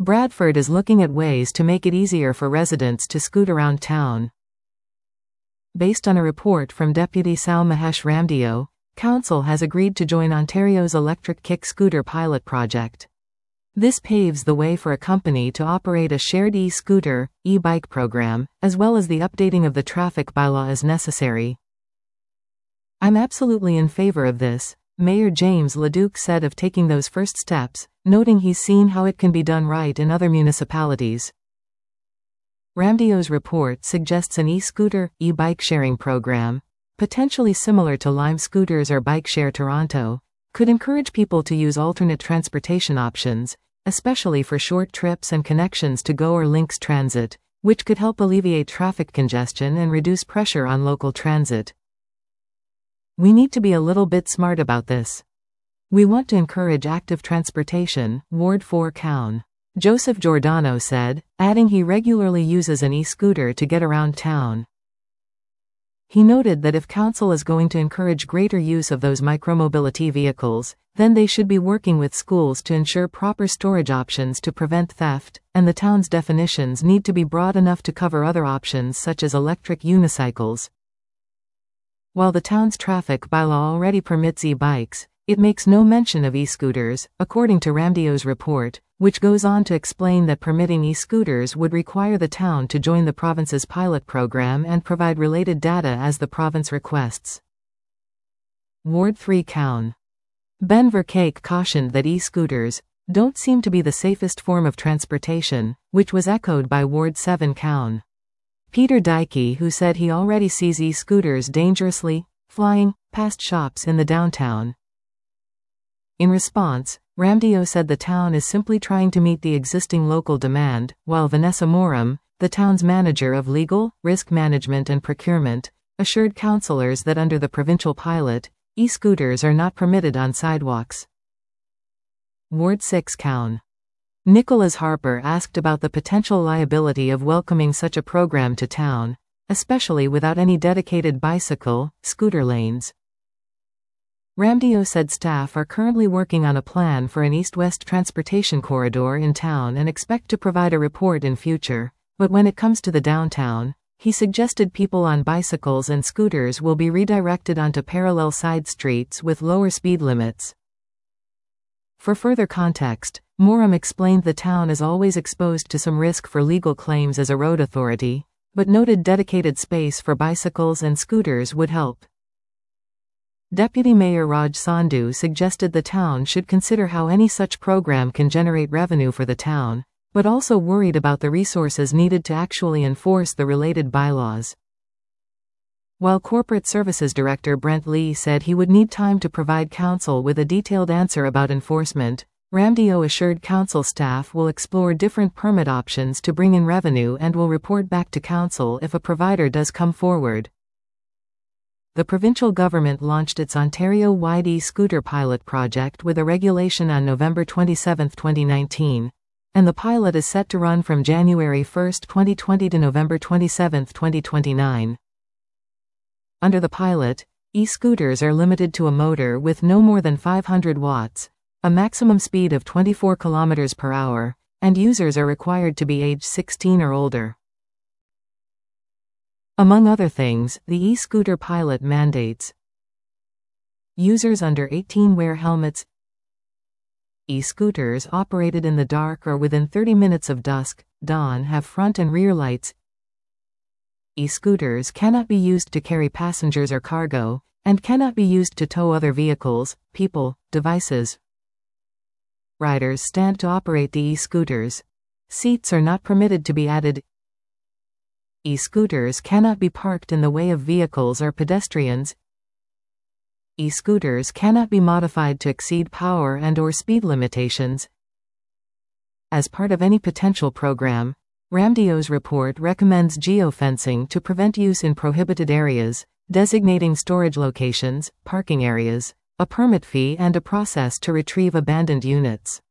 Bradford is looking at ways to make it easier for residents to scoot around town. Based on a report from Deputy Sal Mahesh Ramdeo, Council has agreed to join Ontario's electric kick scooter pilot project. This paves the way for a company to operate a shared e-scooter, e-bike program, as well as the updating of the traffic bylaw as necessary. "I'm absolutely in favor of this," Mayor James Leduc said of taking those first steps, noting he's seen how it can be done right in other municipalities. Ramdeo's report suggests an e-scooter, e-bike sharing program, potentially similar to Lime Scooters or Bike Share Toronto, could encourage people to use alternate transportation options, especially for short trips and connections to GO or Lynx Transit, which could help alleviate traffic congestion and reduce pressure on local transit. "We need to be a little bit smart about this. We want to encourage active transportation," Ward 4 Coun. Joseph Giordano said, adding he regularly uses an e-scooter to get around town. He noted that if Council is going to encourage greater use of those micromobility vehicles, then they should be working with schools to ensure proper storage options to prevent theft, and the town's definitions need to be broad enough to cover other options such as electric unicycles. While the town's traffic bylaw already permits e-bikes, it makes no mention of e-scooters, according to Ramdeo's report, which goes on to explain that permitting e-scooters would require the town to join the province's pilot program and provide related data as the province requests. Ward 3 Coun. Ben Verkake cautioned that e-scooters don't seem to be the safest form of transportation, which was echoed by Ward 7 Coun. Peter Dykey, who said he already sees e-scooters dangerously flying past shops in the downtown. In response, Ramdeo said the town is simply trying to meet the existing local demand, while Vanessa Moram, the town's manager of legal, risk management and procurement, assured councillors that under the provincial pilot, e-scooters are not permitted on sidewalks. Ward 6 Coun. Nicholas Harper asked about the potential liability of welcoming such a program to town, especially without any dedicated bicycle, scooter lanes. Ramdeo said staff are currently working on a plan for an east-west transportation corridor in town and expect to provide a report in future, but when it comes to the downtown, he suggested people on bicycles and scooters will be redirected onto parallel side streets with lower speed limits. For further context, Moram explained the town is always exposed to some risk for legal claims as a road authority, but noted dedicated space for bicycles and scooters would help. Deputy Mayor Raj Sandhu suggested the town should consider how any such program can generate revenue for the town, but also worried about the resources needed to actually enforce the related bylaws. While Corporate Services Director Brent Lee said he would need time to provide Council with a detailed answer about enforcement, Ramdeo assured Council staff will explore different permit options to bring in revenue and will report back to Council if a provider does come forward. The provincial government launched its Ontario-wide e-scooter pilot project with a regulation on November 27, 2019, and the pilot is set to run from January 1, 2020 to November 27, 2029. Under the pilot, e-scooters are limited to a motor with no more than 500 watts, a maximum speed of 24 km per hour, and users are required to be age 16 or older. Among other things, the e-scooter pilot mandates users under 18 wear helmets. E-scooters operated in the dark or within 30 minutes of dusk, dawn have front and rear lights. E-scooters cannot be used to carry passengers or cargo, and cannot be used to tow other vehicles, people, devices. Riders stand to operate the e-scooters. Seats are not permitted to be added. E-scooters cannot be parked in the way of vehicles or pedestrians. E-scooters cannot be modified to exceed power and/or speed limitations. As part of any potential program, Ramdeo's report recommends geofencing to prevent use in prohibited areas, designating storage locations, parking areas, a permit fee and a process to retrieve abandoned units.